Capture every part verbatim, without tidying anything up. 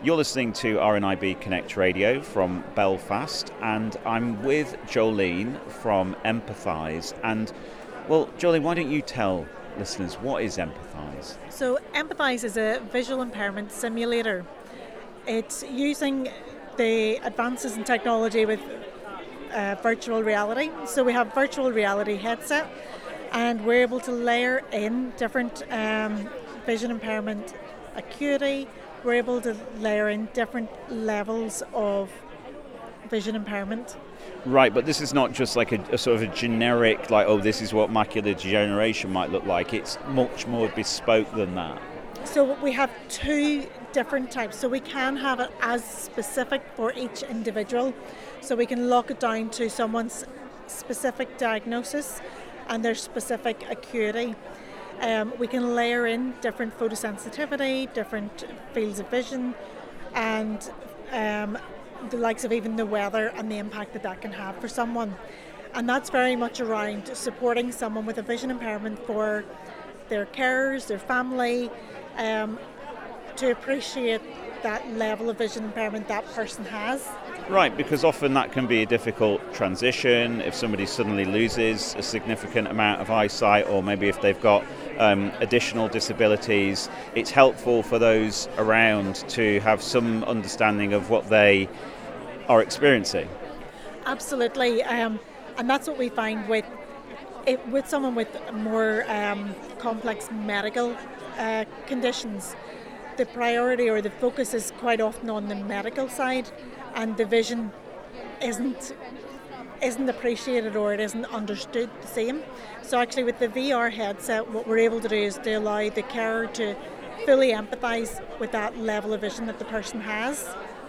You're listening to R N I B Connect Radio from Belfast, and I'm with Jolene from Empathise. And, well, Jolene, why don't you tell listeners, what is Empathise? So Empathise is a visual impairment simulator. It's using the advances in technology with uh, virtual reality. So we have virtual reality headset, and we're able to layer in different um, vision impairment acuity. We're able to layer in different levels of vision impairment. Right, but this is not just like a, a sort of a generic, like, oh, this is what macular degeneration might look like. It's much more bespoke than that. So we have two different types. So we can have it as specific for each individual. So we can lock it down to someone's specific diagnosis and their specific acuity. Um, we can layer in different photosensitivity, different fields of vision, and um, the likes of even the weather and the impact that that can have for someone. And that's very much around supporting someone with a vision impairment for their carers, their family, um, to appreciate that level of vision impairment that person has. Right, because often that can be a difficult transition if somebody suddenly loses a significant amount of eyesight, or maybe if they've got um, additional disabilities. It's helpful for those around to have some understanding of what they are experiencing. Absolutely, um, and that's what we find with it, with someone with more um, complex medical uh, conditions. The priority or the focus is quite often on the medical side, and the vision isn't isn't appreciated or it isn't understood the same. So actually with the V R headset, what we're able to do is to allow the carer to fully empathise with that level of vision that the person has.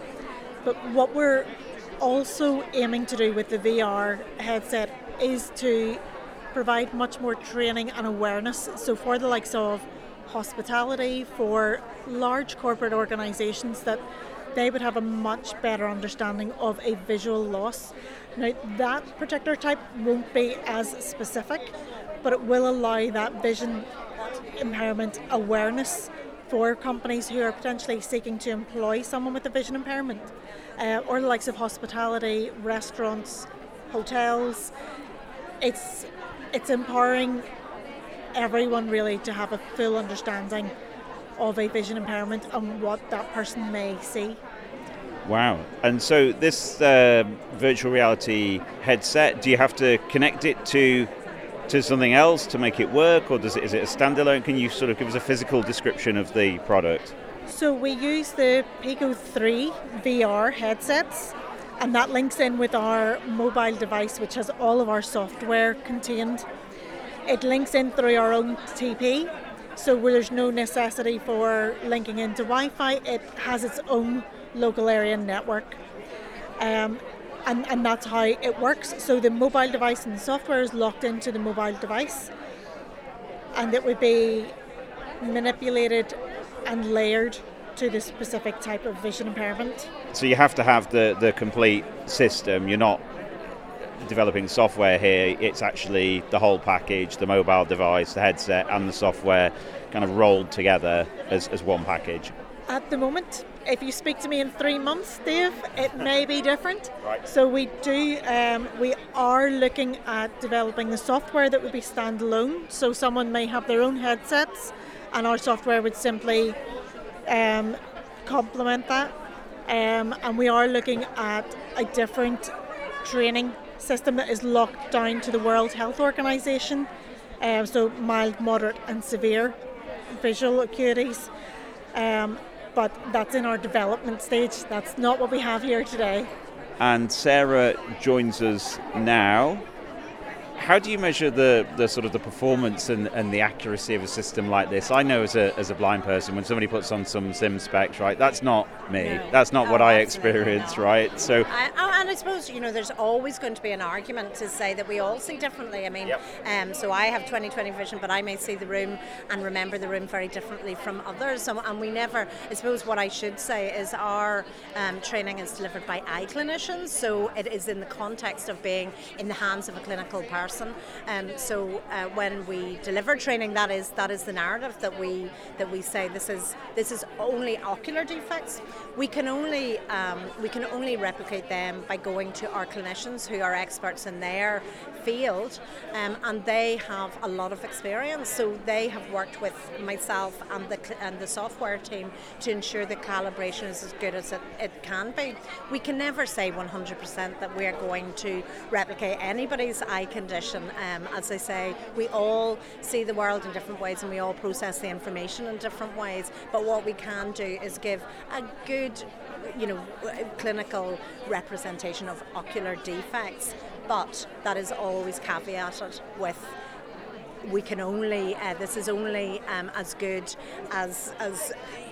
But what we're also aiming to do with the V R headset is to provide much more training and awareness. So for the likes of hospitality, for large corporate organisations, that they would have a much better understanding of a visual loss. Now, that particular type won't be as specific, but it will allow that vision impairment awareness for companies who are potentially seeking to employ someone with a vision impairment, uh, or the likes of hospitality, restaurants, hotels. It's it's empowering everyone really to have a full understanding of a vision impairment and what that person may see. Wow. And so this uh, virtual reality headset, do you have to connect it to to something else to make it work, or does it, is it a standalone? Can you sort of give us a physical description of the product? So we use the Pico three V R headsets, and that links in with our mobile device, which has all of our software contained. It links in through our own T P, so where there's no necessity for linking into Wi-Fi. It has its own local area network, um, and, and that's how it works. So the mobile device and the software is locked into the mobile device, and it would be manipulated and layered to the specific type of vision impairment. So you have to have the, the complete system. You're not developing software here, it's actually the whole package, the mobile device, the headset and the software kind of rolled together as, as one package. At the moment, if you speak to me in three months, Dave, it may be different. Right. So we do, um, we are looking at developing the software that would be standalone. So someone may have their own headsets and our software would simply um, complement that. Um, and we are looking at a different training system that is locked down to the World Health Organization, um, so mild, moderate and severe visual acuities, um, but that's in our development stage. That's not what we have here today. And Sarah joins us now. How do you measure the, the sort of the performance and, and the accuracy of a system like this? I know as a as a blind person, when somebody puts on some sim specs, right, that's not me. No. That's not No, what I absolutely experience, not. right? So I, and I suppose, you know, there's always going to be an argument to say that we all see differently. I mean, yep. um, so I have twenty twenty vision, but I may see the room and remember the room very differently from others. And, and we never, I suppose what I should say is our um, training is delivered by eye clinicians, so it is in the context of being in the hands of a clinical person. Um, so uh, when we deliver training, that is that is the narrative that we that we say this is this is only ocular defects. We can only um, we can only replicate them by going to our clinicians who are experts in their field, um, and they have a lot of experience. So they have worked with myself and the and the software team to ensure the calibration is as good as it, it can be. We can never say one hundred percent that we are going to replicate anybody's eye condition. Um, as I say, we all see the world in different ways and we all process the information in different ways. But what we can do is give a good, you know, clinical representation of ocular defects. But that is always caveated with we can only uh, this is only um, as good as as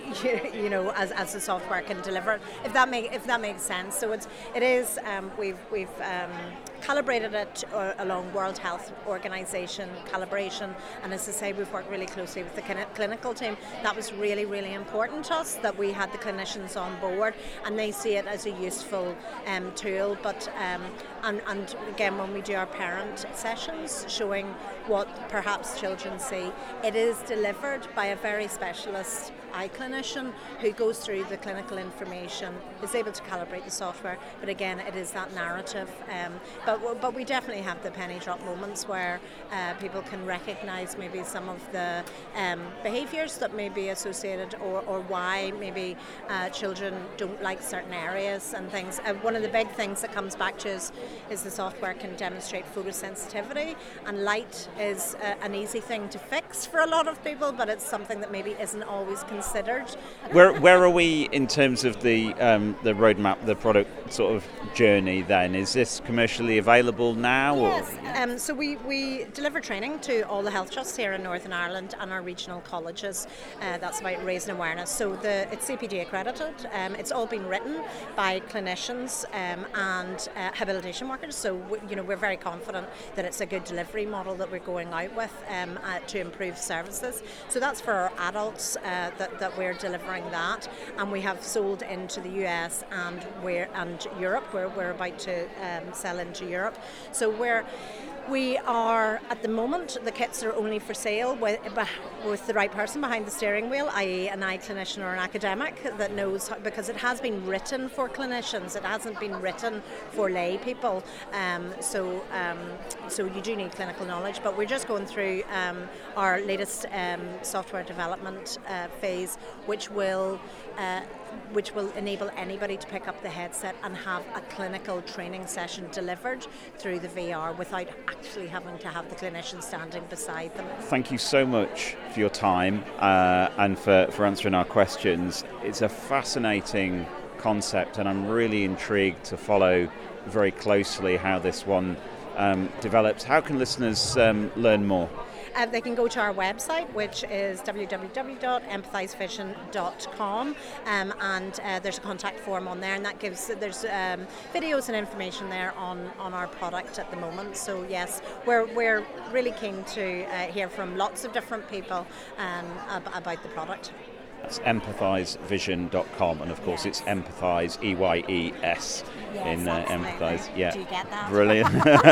you know as, as the software can deliver, if that make if that makes sense. So it's it is um, we've we've um, calibrated it uh, along World Health Organization calibration, and as I say, we've worked really closely with the clinical team. That was really really important to us that we had the clinicians on board and they see it as a useful um, tool. But um, and, and again, when we do our parent sessions showing what perhaps children see, it is delivered by a very specialist eye clinician who goes through the clinical information, is able to calibrate the software, but again it is that narrative. Um, but but we definitely have the penny drop moments where uh, people can recognise maybe some of the um, behaviours that may be associated, or, or why maybe uh, children don't like certain areas and things. Uh, one of the big things that comes back to us is the software can demonstrate photosensitivity, and light is uh, an easy thing to fix for a lot of people, but it's something that maybe isn't always considered. Where where are we in terms of the um, the roadmap, the product sort of journey then? Is this commercially available now? Yes, um, so we, we deliver training to all the health trusts here in Northern Ireland and our regional colleges. Uh, that's about raising awareness. So the it's C P D accredited. Um, it's all been written by clinicians um, and uh, habilitation workers. So we, you know we're very confident that it's a good delivery model that we're going out with um, uh, to improve services. So that's for our adults uh, that, that we're delivering that, and we have sold into the U S and we're and Europe. We're we're about to um, sell into Europe. So we're We are, at the moment, the kits are only for sale with, with the right person behind the steering wheel, that is an eye clinician or an academic that knows, how, because it has been written for clinicians, it hasn't been written for lay people. Um, so um, so you do need clinical knowledge, but we're just going through um, our latest um, software development uh, phase, which will uh, which will enable anybody to pick up the headset and have a clinical training session delivered through the V R without actually having to have the clinician standing beside them. Thank you so much for your time uh, and for, for answering our questions. It's a fascinating concept, and I'm really intrigued to follow very closely how this one um, develops. How can listeners um, learn more? Uh, they can go to our website, which is w w w dot empathize vision dot com, um, and uh, there's a contact form on there, and that gives there's um, videos and information there on, on our product at the moment. So yes, we're we're really keen to uh, hear from lots of different people um, ab- about the product. That's empathize vision dot com, and of course yes. It's Empathize, E Y E S yes, in uh, Empathize. Yeah. Do you get that? Brilliant.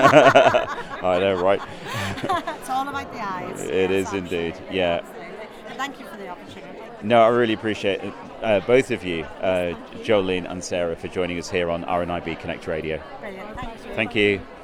I know, right? It's all about the eyes. It yes, is absolutely. indeed, yeah. Absolutely. And thank you for the opportunity. No, I really appreciate it. Uh, both of you, uh, Jolene and Sarah, for joining us here on R N I B Connect Radio. Brilliant. Thank you. Thank you.